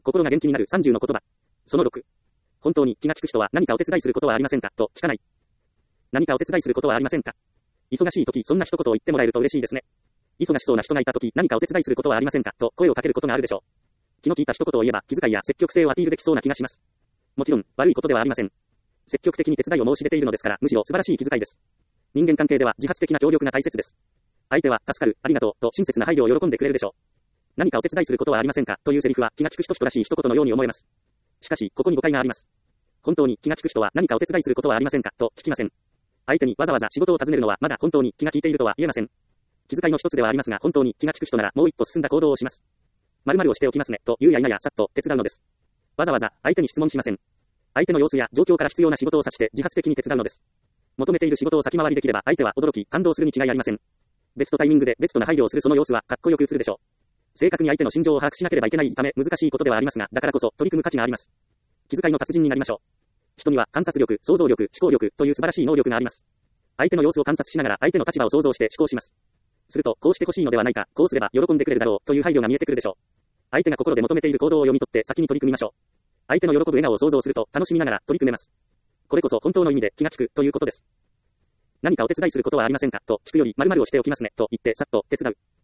心が元気になる30の言葉。その6。本当に気が利く人は何かお手伝いすることはありませんかと聞かない。何かお手伝いすることはありませんか。忙しい時、そんな一言を言ってもらえると嬉しいですね。忙しそうな人がいた時、何かお手伝いすることはありませんかと声をかけることがあるでしょう。気の利いた一言を言えば気遣いや積極性をアピールできそうな気がします。もちろん、悪いことではありません。積極的に手伝いを申し出ているのですから、むしろ素晴らしい気遣いです。人間関係では自発的な協力が大切です。相手は、助かる、ありがとう、と親切な配慮を喜んでくれるでしょう。何かお手伝いすることはありませんかというセリフは気が利く人らしい一言のように思えます。しかし、ここに誤解があります。本当に気が利く人は何かお手伝いすることはありませんかと聞きません。相手にわざわざ仕事を尋ねるのはまだ本当に気が利いているとは言えません。気遣いの一つではありますが、本当に気が利く人ならもう一歩進んだ行動をします。〇〇をしておきますね、というや否やさっと手伝うのです。わざわざ相手に質問しません。相手の様子や状況から必要な仕事を指して自発的に手伝うのです。求めている仕事を先回りできれば相手は驚き、感動するに違いありません。ベストタイミングでベストな配慮をするその様子はかっこよく映るでしょう。正確に相手の心情を把握しなければいけないため難しいことではありますが、だからこそ取り組む価値があります。気遣いの達人になりましょう。人には観察力、想像力、思考力という素晴らしい能力があります。相手の様子を観察しながら相手の立場を想像して思考します。すると、こうしてほしいのではないか、こうすれば喜んでくれるだろうという配慮が見えてくるでしょう。相手が心で求めている行動を読み取って先に取り組みましょう。相手の喜ぶ笑顔を想像すると楽しみながら取り組めます。これこそ本当の意味で気が利くということです。何かお手伝いすることはありませんかと聞くより〇〇をしておきますねと言ってさっと手伝う。